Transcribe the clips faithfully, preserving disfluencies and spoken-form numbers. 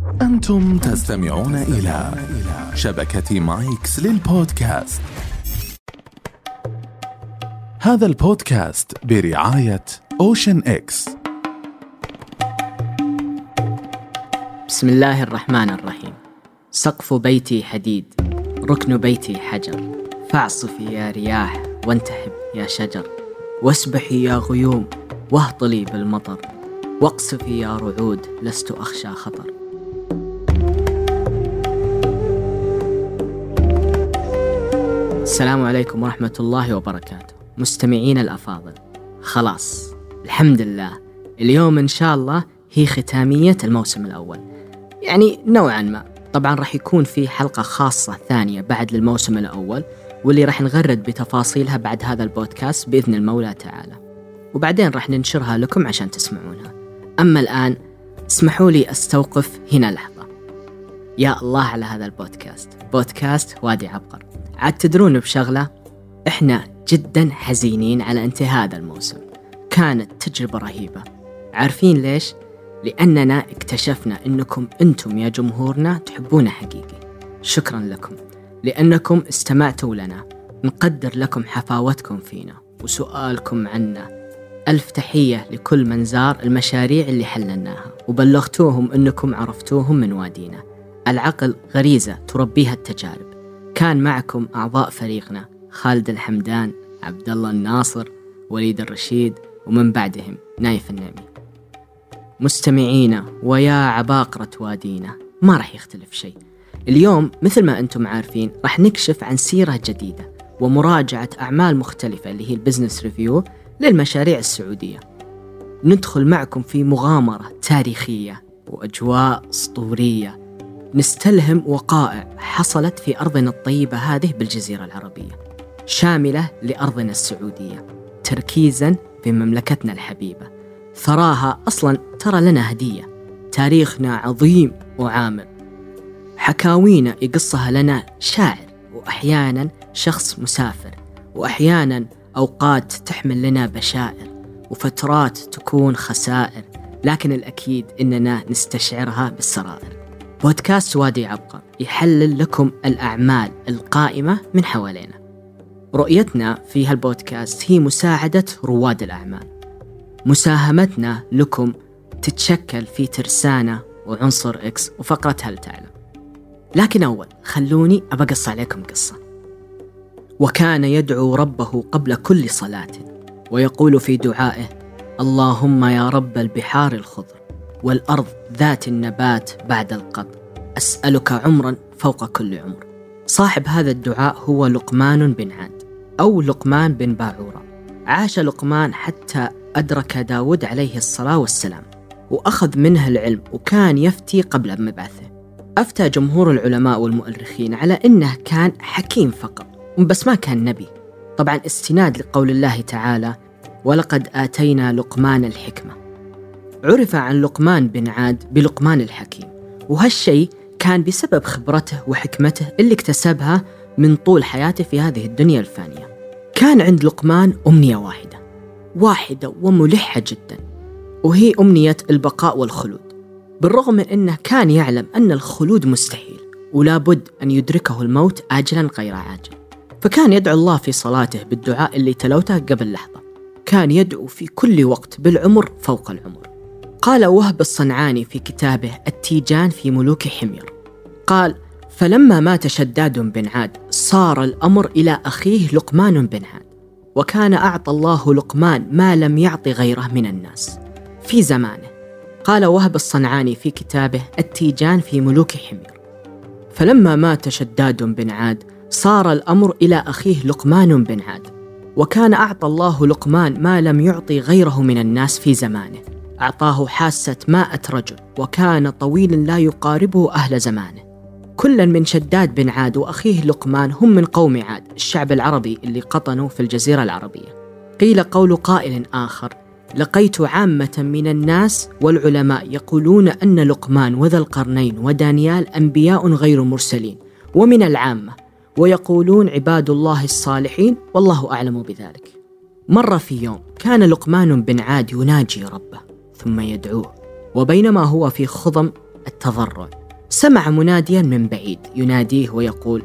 أنتم تستمعون إلى شبكة مايكس للبودكاست. هذا البودكاست برعاية أوشن إكس. بسم الله الرحمن الرحيم. سقف بيتي حديد، ركن بيتي حجر، فاعصفي يا رياح وانتحب يا شجر، واسبحي يا غيوم واهطلي بالمطر، واقصفي يا رعود لست أخشى خطر. السلام عليكم ورحمة الله وبركاته مستمعين الأفاضل. خلاص الحمد لله، اليوم إن شاء الله هي ختامية الموسم الأول، يعني نوعا ما. طبعا راح يكون في حلقة خاصة ثانية بعد الموسم الأول، واللي راح نغرد بتفاصيلها بعد هذا البودكاست بإذن المولى تعالى، وبعدين راح ننشرها لكم عشان تسمعونها. أما الآن اسمحوا لي أستوقف هنا لحظة. يا الله على هذا البودكاست، بودكاست وادي عبقر. عاد تدرون بشغلة، إحنا جدا حزينين على انتهاء هذا الموسم. كانت تجربة رهيبة. عارفين ليش؟ لأننا اكتشفنا أنكم أنتم يا جمهورنا تحبونا حقيقي. شكرا لكم لأنكم استمعتوا لنا. نقدر لكم حفاوتكم فينا وسؤالكم عنا. ألف تحية لكل من زار المشاريع اللي حللناها وبلغتوهم أنكم عرفتوهم من وادينا. العقل غريزة تربيها التجارب. كان معكم أعضاء فريقنا خالد الحمدان، عبد الله الناصر، وليد الرشيد، ومن بعدهم نايف النعمي. مستمعينا ويا عباقرة وادينا، ما راح يختلف شيء. اليوم مثل ما أنتم عارفين راح نكشف عن سيرة جديدة ومراجعة أعمال مختلفة اللي هي البزنس ريفيو للمشاريع السعودية. ندخل معكم في مغامرة تاريخية وأجواء أسطورية، نستلهم وقائع حصلت في أرضنا الطيبة هذه بالجزيرة العربية، شاملة لأرضنا السعودية، تركيزا في مملكتنا الحبيبة. ثراها أصلا ترى لنا هدية، تاريخنا عظيم وعامر، حكاوينا يقصها لنا شاعر، وأحيانا شخص مسافر، وأحيانا أوقات تحمل لنا بشائر، وفترات تكون خسائر، لكن الأكيد إننا نستشعرها بالسرائر. بودكاست وادي عبقر يحلل لكم الأعمال القائمة من حوالينا. رؤيتنا في هالبودكاست هي مساعدة رواد الأعمال. مساهمتنا لكم تتشكل في ترسانة وعنصر إكس وفقرة هل تعلم. لكن أول خلوني أبقص عليكم قصة. وكان يدعو ربه قبل كل صلاة ويقول في دعائه: اللهم يا رب البحار الخضر والأرض ذات النبات بعد القطر، أسألك عمرا فوق كل عمر. صاحب هذا الدعاء هو لقمان بن عاد أو لقمان بن باعورة. عاش لقمان حتى أدرك داود عليه الصلاة والسلام وأخذ منه العلم، وكان يفتي قبل مبعثه. أفتى جمهور العلماء والمؤرخين على أنه كان حكيم فقط، بس ما كان نبي، طبعا استناد لقول الله تعالى: ولقد آتينا لقمان الحكمة. عرف عن لقمان بن عاد بلقمان الحكيم، وهالشيء كان بسبب خبرته وحكمته اللي اكتسبها من طول حياته في هذه الدنيا الفانية. كان عند لقمان أمنية واحدة واحدة وملحة جدا، وهي أمنية البقاء والخلود، بالرغم من أنه كان يعلم أن الخلود مستحيل ولا بد أن يدركه الموت آجلا غير عاجل. فكان يدعو الله في صلاته بالدعاء اللي تلوته قبل لحظة. كان يدعو في كل وقت بالعمر فوق العمر. قال وهب الصنعاني في كتابه التيجان في ملوك حمير، قال: فلما مات شداد بن عاد صار الأمر إلى أخيه لقمان بن عاد، وكان أعطى الله لقمان ما لم يعطي غيره من الناس في زمانه. قال وهب الصنعاني في كتابه التيجان في ملوك حمير: فلما مات شداد بن عاد صار الأمر إلى أخيه لقمان بن عاد، وكان أعطى الله لقمان ما لم يعطي غيره من الناس في زمانه. أعطاه حاسة ماءة رجل، وكان طويل لا يقاربه أهل زمانه. كلا من شداد بن عاد وأخيه لقمان هم من قوم عاد، الشعب العربي اللي قطنوا في الجزيرة العربية. قيل قول قائل آخر: لقيت عامة من الناس والعلماء يقولون أن لقمان وذا القرنين ودانيال أنبياء غير مرسلين ومن العامة، ويقولون عباد الله الصالحين، والله أعلم بذلك. مر في يوم كان لقمان بن عاد يناجي ربه ثم يدعوه، وبينما هو في خضم التضرع. سمع مناديا من بعيد يناديه ويقول: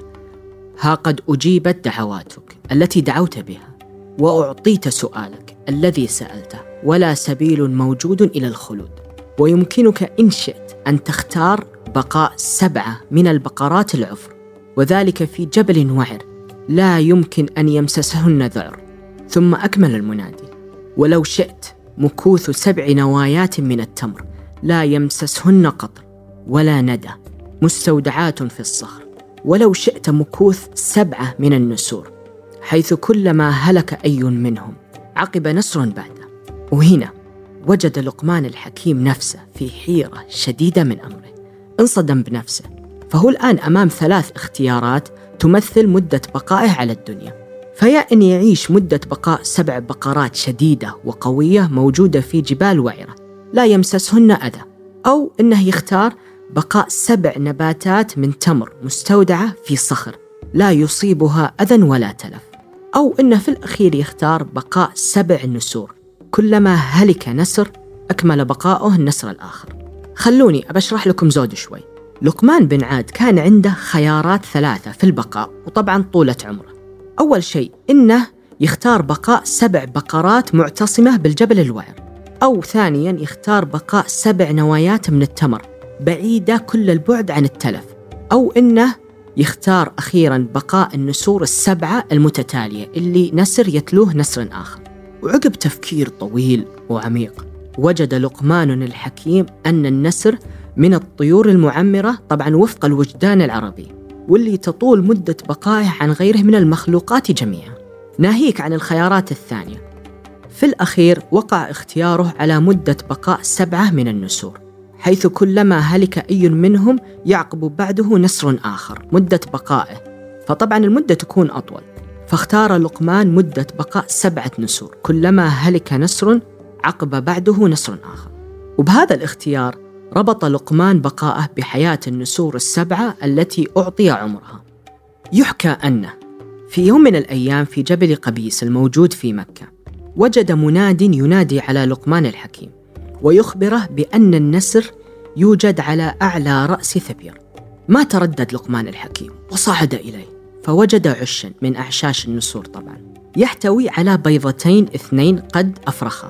ها قد أجيبت دعواتك التي دعوت بها، وأعطيت سؤالك الذي سألته، ولا سبيل موجود إلى الخلود، ويمكنك إن شئت أن تختار بقاء سبعة من البقرات العفر، وذلك في جبل وعر لا يمكن أن يمسسهن ذعر. ثم أكمل المنادي: ولو شئت مكوث سبع نوايات من التمر لا يمسسهن قطر ولا ندى، مستودعات في الصخر. ولو شئت مكوث سبعة من النسور، حيث كلما هلك أي منهم عقب نسر بعده. وهنا وجد لقمان الحكيم نفسه في حيرة شديدة من أمره. انصدم بنفسه، فهو الآن أمام ثلاث اختيارات تمثل مدة بقائه على الدنيا. فيا أن يعيش مدة بقاء سبع بقرات شديدة وقوية موجودة في جبال وعرة لا يمسسهن أذى، أو أنه يختار بقاء سبع نباتات من تمر مستودعة في صخر لا يصيبها أذى ولا تلف، أو أنه في الأخير يختار بقاء سبع نسور كلما هلك نسر أكمل بقاؤه النسر الآخر. خلوني أبشرح لكم زود شوي. لقمان بن عاد كان عنده خيارات ثلاثة في البقاء، وطبعا طولة عمره. أول شيء إنه يختار بقاء سبع بقرات معتصمة بالجبل الوعر، أو ثانياً يختار بقاء سبع نوايات من التمر بعيدة كل البعد عن التلف، أو إنه يختار أخيراً بقاء النسور السبعة المتتالية اللي نسر يتلوه نسر آخر. وعقب تفكير طويل وعميق وجد لقمان الحكيم أن النسر من الطيور المعمرة طبعاً وفق الوجدان العربي، واللي تطول مدة بقائه عن غيره من المخلوقات جميعا، ناهيك عن الخيارات الثانية. في الأخير وقع اختياره على مدة بقاء سبعة من النسور، حيث كلما هلك أي منهم يعقب بعده نسر آخر مدة بقائه، فطبعا المدة تكون أطول. فاختار لقمان مدة بقاء سبعة نسور كلما هلك نسر عقب بعده نسر آخر. وبهذا الاختيار ربط لقمان بقاءه بحياة النسور السبعة التي أعطي عمرها. يحكى أنه في يوم من الأيام في جبل قبيس الموجود في مكة وجد مناد ينادي على لقمان الحكيم ويخبره بأن النسر يوجد على أعلى رأس ثبير. ما تردد لقمان الحكيم وصعد إليه، فوجد عشا من أعشاش النسور طبعا يحتوي على بيضتين اثنين قد أفرخا،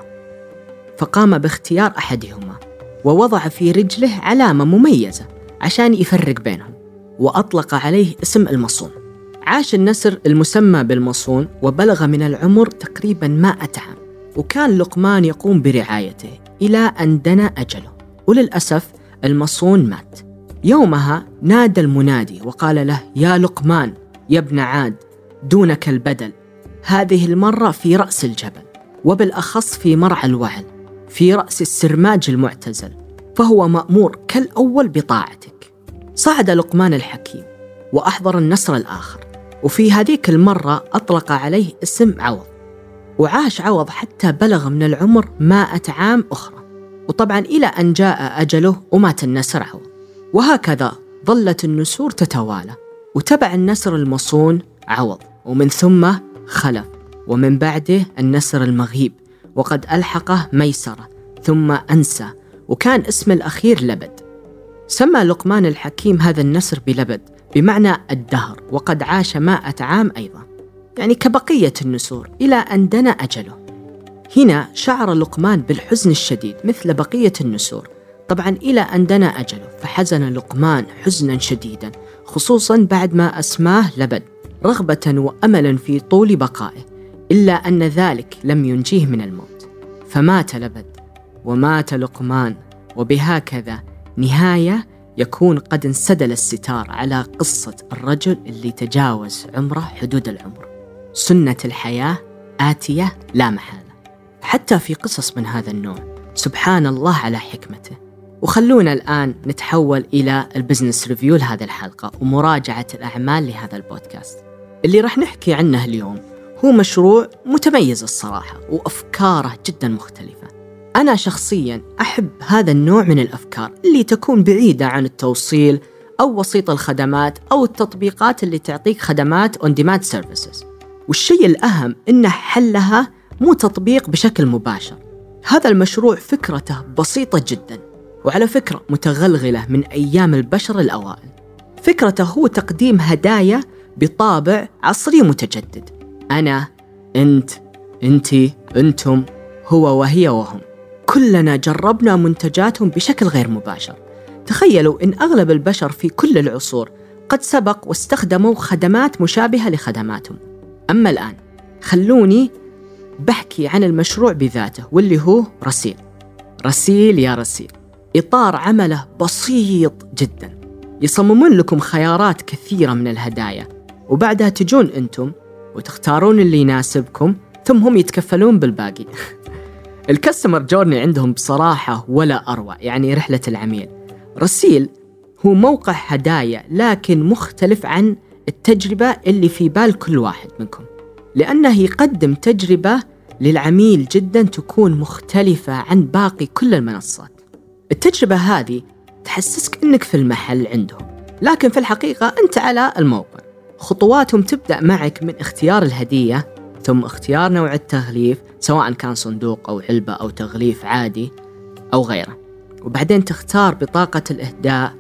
فقام باختيار أحدهما ووضع في رجله علامة مميزة عشان يفرق بينهم، وأطلق عليه اسم المصون. عاش النسر المسمى بالمصون وبلغ من العمر تقريباً مائة عام، وكان لقمان يقوم برعايته إلى أن دنا أجله. وللأسف المصون مات. يومها نادى المنادي وقال له: يا لقمان يا ابن عاد، دونك البدل، هذه المرة في رأس الجبل، وبالأخص في مرعى الوعل في رأس السرماج المعتزل، فهو مأمور كالأول بطاعتك. صعد لقمان الحكيم وأحضر النسر الآخر، وفي هذيك المرة أطلق عليه اسم عوض، وعاش عوض حتى بلغ من العمر مائة عام أخرى، وطبعا إلى أن جاء أجله ومات النسر عوض. وهكذا ظلت النسور تتوالى، وتبع النسر المصون عوض، ومن ثم خلف، ومن بعده النسر المغيب، وقد ألحقه ميسرة، ثم أنسى، وكان اسم الأخير لبد. سمى لقمان الحكيم هذا النسر بلبد بمعنى الدهر، وقد عاش مائة عام أيضا، يعني كبقية النسور إلى أن دنا أجله. هنا شعر لقمان بالحزن الشديد مثل بقية النسور طبعا إلى أن دنا أجله، فحزن لقمان حزنا شديدا، خصوصا بعد ما أسماه لبد، رغبة وأملا في طول بقائه، إلا أن ذلك لم ينجيه من الموت، فمات لبد ومات لقمان. وبهكذا نهاية يكون قد انسدل الستار على قصة الرجل اللي تجاوز عمره حدود العمر. سنة الحياة آتية لا محالة، حتى في قصص من هذا النوع. سبحان الله على حكمته. وخلونا الآن نتحول إلى البزنس ريفيو لهذه الحلقة ومراجعة الأعمال لهذا البودكاست. اللي راح نحكي عنه اليوم هو مشروع متميز الصراحة، وأفكاره جدا مختلفة. أنا شخصياً أحب هذا النوع من الأفكار اللي تكون بعيدة عن التوصيل أو وسيط الخدمات أو التطبيقات اللي تعطيك خدمات on demand services. والشيء الأهم إنه حلها مو تطبيق بشكل مباشر. هذا المشروع فكرته بسيطة جداً، وعلى فكرة متغلغلة من أيام البشر الأوائل. فكرته هو تقديم هدايا بطابع عصري متجدد. أنا، أنت، أنتي، أنتم، هو وهي وهم، كلنا جربنا منتجاتهم بشكل غير مباشر. تخيلوا إن أغلب البشر في كل العصور قد سبق واستخدموا خدمات مشابهة لخدماتهم. أما الآن خلوني بحكي عن المشروع بذاته، واللي هو رسيل. رسيل يا رسيل، إطار عمله بسيط جدا. يصممون لكم خيارات كثيرة من الهدايا، وبعدها تجون أنتم وتختارون اللي يناسبكم، ثم هم يتكفلون بالباقي. الكاستمر جورني عندهم بصراحة ولا أروع، يعني رحلة العميل. رسيل هو موقع هدايا لكن مختلف عن التجربة اللي في بال كل واحد منكم، لأنه يقدم تجربة للعميل جدا تكون مختلفة عن باقي كل المنصات. التجربة هذه تحسسك إنك في المحل عندهم، لكن في الحقيقة أنت على الموقع. خطواتهم تبدأ معك من اختيار الهدية، ثم اختيار نوع التغليف سواء كان صندوق أو علبة أو تغليف عادي أو غيره، وبعدين تختار بطاقة الإهداء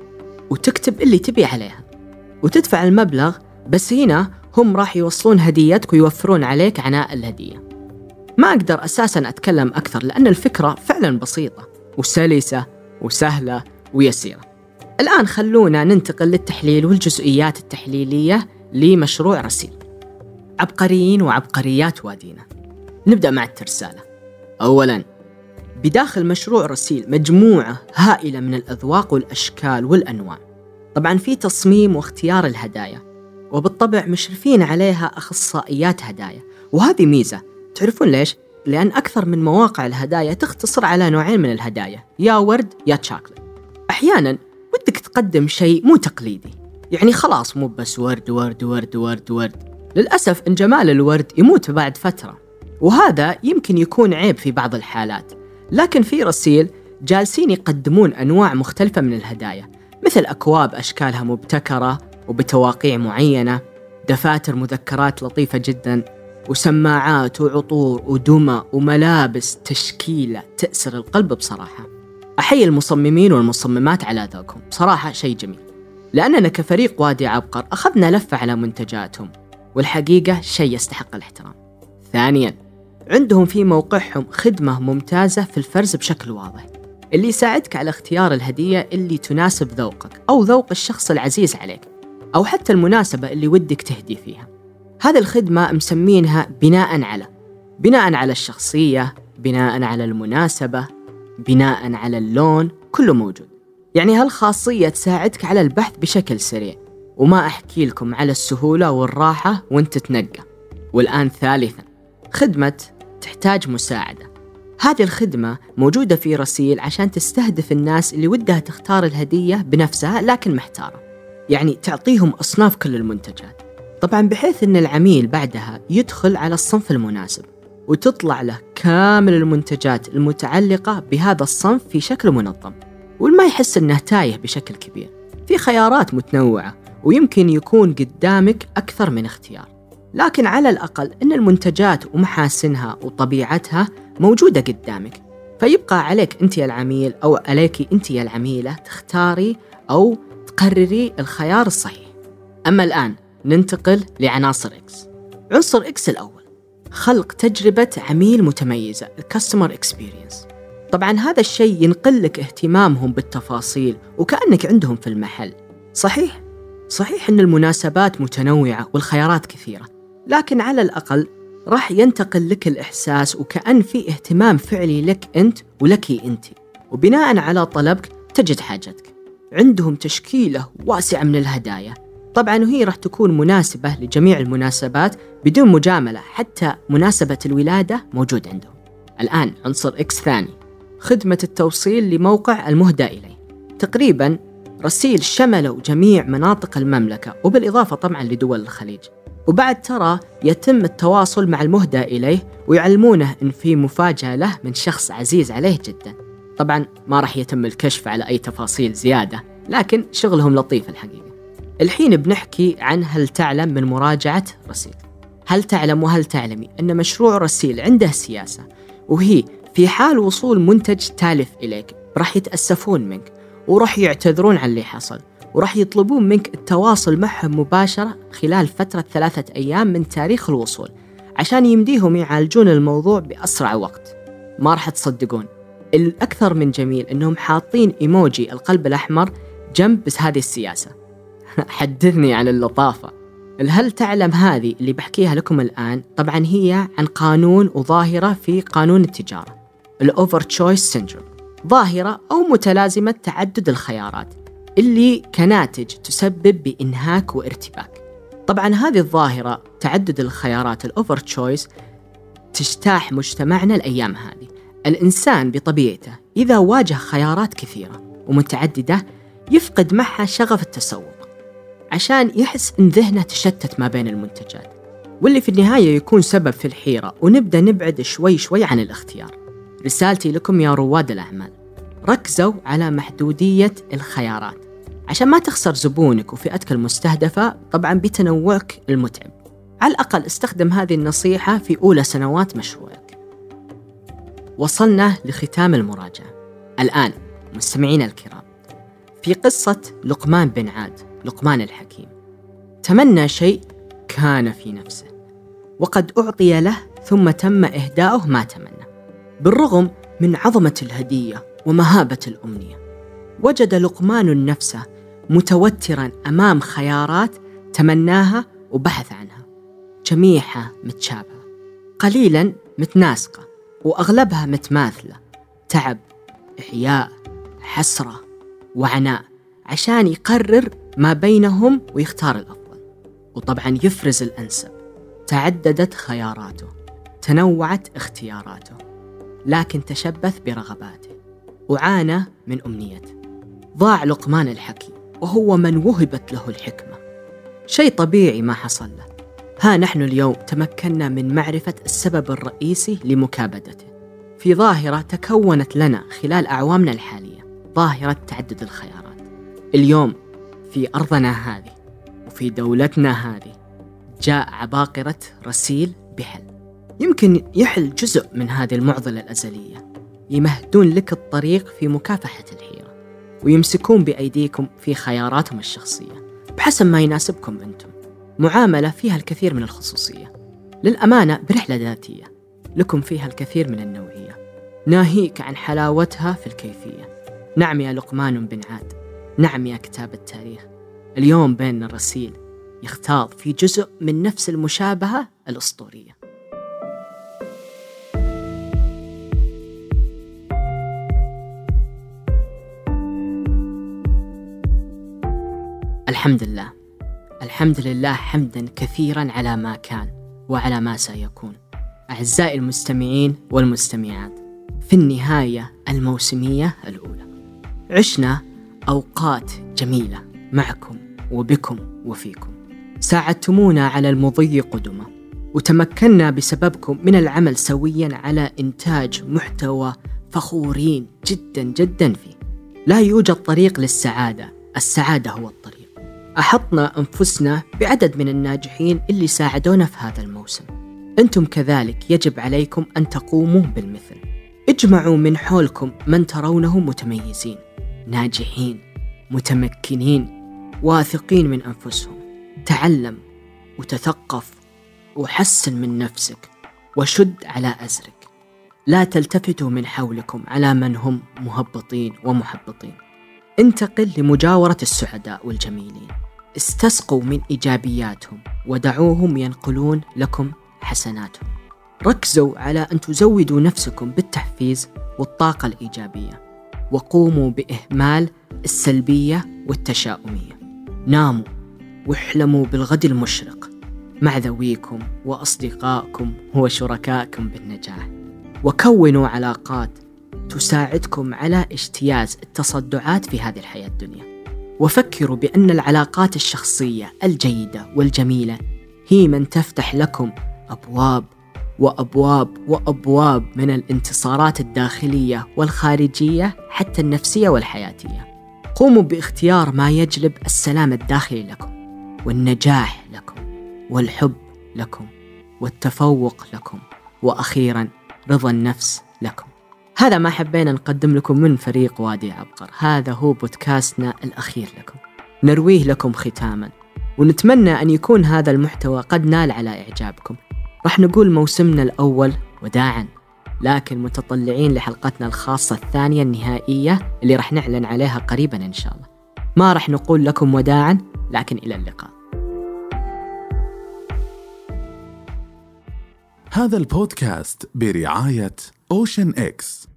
وتكتب اللي تبي عليها وتدفع المبلغ. بس هنا هم راح يوصلون هديتك ويوفرون عليك عناء الهدية. ما أقدر أساساً أتكلم أكثر لأن الفكرة فعلاً بسيطة وسلسة وسهلة ويسيرة. الآن خلونا ننتقل للتحليل والجزئيات التحليلية لمشروع رسيل. عبقريين وعبقريات وادينا. نبدأ مع الترسالة. أولاً، بداخل مشروع رسيل مجموعة هائلة من الأذواق والأشكال والأنواع. طبعاً في تصميم واختيار الهدايا، وبالطبع مشرفين عليها أخصائيات هدايا، وهذه ميزة. تعرفون ليش؟ لأن أكثر من مواقع الهدايا تختصر على نوعين من الهدايا، يا ورد يا شوكولاتة. أحياناً ودك تقدم شيء مو تقليدي، يعني خلاص مو بس ورد ورد ورد ورد ورد. للأسف إن جمال الورد يموت بعد فترة، وهذا يمكن يكون عيب في بعض الحالات. لكن في رسيل جالسين يقدمون أنواع مختلفة من الهدايا، مثل أكواب أشكالها مبتكرة وبتواقيع معينة، دفاتر مذكرات لطيفة جدا، وسماعات وعطور ودمى وملابس تشكيلة تأسر القلب. بصراحة أحيي المصممين والمصممات على ذوقهم، بصراحة شيء جميل. لأننا كفريق وادي عبقر أخذنا لفة على منتجاتهم، والحقيقة شيء يستحق الاحترام. ثانياً، عندهم في موقعهم خدمة ممتازة في الفرز بشكل واضح، اللي يساعدك على اختيار الهدية اللي تناسب ذوقك أو ذوق الشخص العزيز عليك، أو حتى المناسبة اللي ودك تهدي فيها. هذه الخدمة مسمينها بناء على بناء على الشخصية، بناء على المناسبة، بناء على اللون، كله موجود. يعني هالخاصية تساعدك على البحث بشكل سريع، وما أحكي لكم على السهولة والراحة وانت تنقى. والآن ثالثاً، خدمة تحتاج مساعدة. هذه الخدمة موجودة في رسيل عشان تستهدف الناس اللي ودها تختار الهدية بنفسها لكن محتارة، يعني تعطيهم أصناف كل المنتجات، طبعاً بحيث أن العميل بعدها يدخل على الصنف المناسب وتطلع له كامل المنتجات المتعلقة بهذا الصنف في شكل منظم، والما يحس أنه تايه بشكل كبير. في خيارات متنوعة ويمكن يكون قدامك أكثر من اختيار، لكن على الأقل أن المنتجات ومحاسنها وطبيعتها موجودة قدامك، فيبقى عليك أنت يا العميل أو عليك أنت يا العميلة تختاري أو تقرري الخيار الصحيح. أما الآن ننتقل لعناصر إكس. عنصر إكس الأول، خلق تجربة عميل متميزة، الكاستمر إكسبيرينس. طبعا هذا الشيء ينقل لك اهتمامهم بالتفاصيل وكأنك عندهم في المحل. صحيح صحيح أن المناسبات متنوعة والخيارات كثيرة، لكن على الأقل راح ينتقل لك الإحساس وكأن في اهتمام فعلي لك أنت ولكي أنت، وبناء على طلبك تجد حاجتك. عندهم تشكيلة واسعة من الهدايا، طبعاً وهي راح تكون مناسبة لجميع المناسبات بدون مجاملة، حتى مناسبة الولادة موجود عندهم. الآن عنصر إكس ثاني، خدمة التوصيل لموقع المهدى إليه. تقريباً رسيل شملوا جميع مناطق المملكة وبالإضافة طبعاً لدول الخليج، وبعد ترى يتم التواصل مع المهدى إليه ويعلمونه إن في مفاجأة له من شخص عزيز عليه جداً. طبعاً ما راح يتم الكشف على أي تفاصيل زيادة، لكن شغلهم لطيف الحقيقة. الحين بنحكي عن هل تعلم من مراجعة رسيل. هل تعلم وهل تعلمي أن مشروع رسيل عنده سياسة، وهي في حال وصول منتج تالف إليك راح يتأسفون منك وراح يعتذرون عن اللي حصل، وراح يطلبون منك التواصل معهم مباشرة خلال فترة ثلاثة أيام من تاريخ الوصول عشان يمديهم يعالجون الموضوع بأسرع وقت. ما راح تصدقون، الأكثر من جميل أنهم حاطين إيموجي القلب الأحمر جنب بس هذه السياسة. حدثني عن اللطافة. هل تعلم هذه اللي بحكيها لكم الآن طبعا هي عن قانون وظاهرة في قانون التجارة، الأوفر تشويس سيندروم، ظاهرة أو متلازمة تعدد الخيارات اللي كناتج تسبب بإنهاك وارتباك. طبعا هذه الظاهرة تعدد الخيارات الأوفر تشويس تجتاح مجتمعنا الأيام هذه. الإنسان بطبيعته إذا واجه خيارات كثيرة ومتعددة يفقد معها شغف التسوق عشان يحس إن ذهنه تشتت ما بين المنتجات، واللي في النهاية يكون سبب في الحيرة، ونبدأ نبعد شوي شوي عن الاختيار. رسالتي لكم يا رواد الأعمال، ركزوا على محدودية الخيارات عشان ما تخسر زبونك وفئتك المستهدفة طبعا بتنوعك المتعب. على الأقل استخدم هذه النصيحة في أولى سنوات مشروعك. وصلنا لختام المراجعة. الآن مستمعينا الكرام، في قصة لقمان بن عاد لقمان الحكيم، تمنى شيء كان في نفسه وقد أعطي له ثم تم إهداؤه ما تمنى. بالرغم من عظمة الهدية ومهابة الأمنية، وجد لقمان نفسه متوتراً أمام خيارات تمناها وبحث عنها، جميعها متشابهة، قليلاً متناسقة، وأغلبها متماثلة. تعب، إحياء، حسرة، وعناء عشان يقرر ما بينهم ويختار الأفضل، وطبعاً يفرز الأنسب. تعددت خياراته، تنوعت اختياراته، لكن تشبث برغباته وعانى من أمنيته. ضاع لقمان الحكيم وهو من وهبت له الحكمة. شيء طبيعي ما حصل له. ها نحن اليوم تمكنا من معرفة السبب الرئيسي لمكابدته في ظاهرة تكونت لنا خلال أعوامنا الحالية، ظاهرة تعدد الخيارات. اليوم في أرضنا هذه وفي دولتنا هذه جاء عباقرة رسيل بحل يمكن يحل جزء من هذه المعضلة الأزلية، يمهدون لك الطريق في مكافحة الحيرة، ويمسكون بأيديكم في خياراتهم الشخصية بحسب ما يناسبكم أنتم. معاملة فيها الكثير من الخصوصية، للأمانة برحلة ذاتية لكم فيها الكثير من النوعية، ناهيك عن حلاوتها في الكيفية. نعم يا لقمان بن عاد، نعم يا كتاب التاريخ، اليوم بين الرسيل يختاض في جزء من نفس المشابهة الأسطورية. الحمد لله، الحمد لله حمدا كثيرا على ما كان وعلى ما سيكون. أعزائي المستمعين والمستمعات، في النهاية الموسمية الأولى عشنا أوقات جميلة معكم وبكم وفيكم، ساعدتمونا على المضي قدمة، وتمكنا بسببكم من العمل سويا على إنتاج محتوى فخورين جدا جدا فيه. لا يوجد طريق للسعادة، السعادة هو الطريق. أحطنا أنفسنا بعدد من الناجحين اللي ساعدونا في هذا الموسم. أنتم كذلك يجب عليكم أن تقوموا بالمثل. اجمعوا من حولكم من ترونهم متميزين، ناجحين، متمكنين، واثقين من أنفسهم. تعلم وتثقف وحسن من نفسك وشد على أزرك. لا تلتفتوا من حولكم على من هم مهبطين ومحبطين. انتقل لمجاورة السعداء والجميلين، استسقوا من إيجابياتهم ودعوهم ينقلون لكم حسناتهم. ركزوا على أن تزودوا نفسكم بالتحفيز والطاقة الإيجابية، وقوموا بإهمال السلبية والتشاؤمية. ناموا واحلموا بالغد المشرق مع ذويكم وأصدقائكم وشركائكم بالنجاح، وكونوا علاقات تساعدكم على اجتياز التصدعات في هذه الحياة الدنيا. وفكروا بأن العلاقات الشخصية الجيدة والجميلة هي من تفتح لكم أبواب وأبواب وأبواب من الانتصارات الداخلية والخارجية حتى النفسية والحياتية. قوموا باختيار ما يجلب السلام الداخلي لكم والنجاح لكم والحب لكم والتفوق لكم، وأخيرا رضا النفس لكم. هذا ما حبينا نقدم لكم من فريق وادي عبقر. هذا هو بودكاستنا الأخير لكم، نرويه لكم ختاما، ونتمنى أن يكون هذا المحتوى قد نال على إعجابكم. راح نقول موسمنا الأول وداعا، لكن متطلعين لحلقتنا الخاصة الثانية النهائية اللي راح نعلن عليها قريبا إن شاء الله. ما راح نقول لكم وداعا، لكن إلى اللقاء. هذا البودكاست برعاية أوشن إكس.